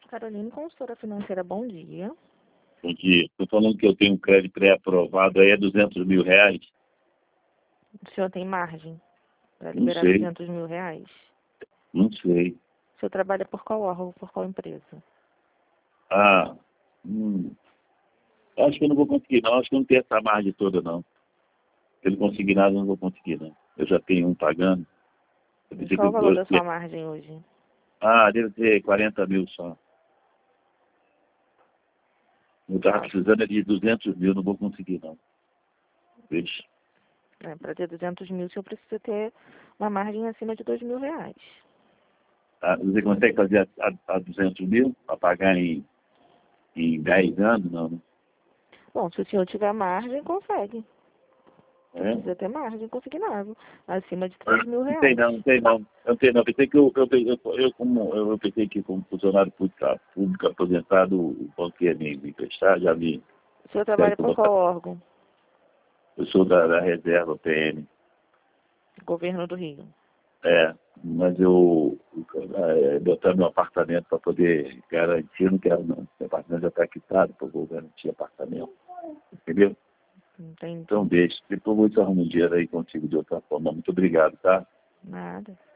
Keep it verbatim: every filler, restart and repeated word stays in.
Caroline, consultora financeira, bom dia. Bom dia. Estou falando que eu tenho um crédito pré-aprovado, aí é duzentos mil reais? O senhor tem margem para Não liberar sei, duzentos mil reais? não sei. O senhor trabalha por qual órgão, por qual empresa? Ah, hum, acho que eu não vou conseguir não, acho que eu não tenho essa margem toda não. Se eu não conseguir nada, eu não vou conseguir não. Eu já tenho um pagando. Eu E pensei que qual o valor da eu... sua margem hoje? Ah, deve ter quarenta mil só. Eu estava Ah, precisando é de duzentos mil, não vou conseguir não. Vixe. é, para ter duzentos mil, o senhor precisa ter uma margem acima de dois mil reais. Ah, você consegue fazer a, a, a duzentos mil para pagar em, em dez anos? Não, né? Bom, se o senhor tiver margem, consegue. Você É? precisa ter margem consignável, acima de três mil Não tem reais. não, não tem não. Eu não tenho não. Pensei que eu, eu, eu, eu, como, eu, eu pensei que como funcionário público, público aposentado, o banco ia me, me emprestar, já me O senhor disseram trabalha que eu por vou qual estar. órgão? Eu sou da, da reserva P M. Governo do Rio. É, mas eu é, botar meu apartamento para poder garantir, eu não quero não. Meu apartamento já está quitado para eu vou garantir apartamento. Entendeu? Entendi. Então deixa. Depois eu vou te arrumar um dinheiro aí contigo de outra forma. Muito obrigado, tá? Nada.